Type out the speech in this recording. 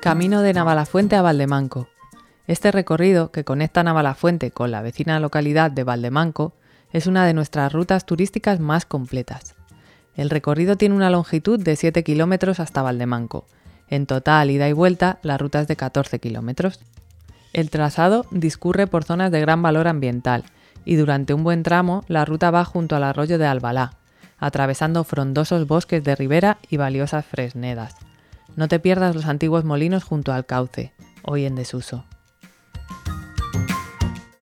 Camino de Navalafuente a Valdemanco. Este recorrido, que conecta Navalafuente con la vecina localidad de Valdemanco, es una de nuestras rutas turísticas más completas. El recorrido tiene una longitud de 7 kilómetros hasta Valdemanco. En total, ida y vuelta, la ruta es de 14 kilómetros. El trazado discurre por zonas de gran valor ambiental y durante un buen tramo la ruta va junto al arroyo de Albalá, atravesando frondosos bosques de ribera y valiosas fresnedas. No te pierdas los antiguos molinos junto al cauce, hoy en desuso.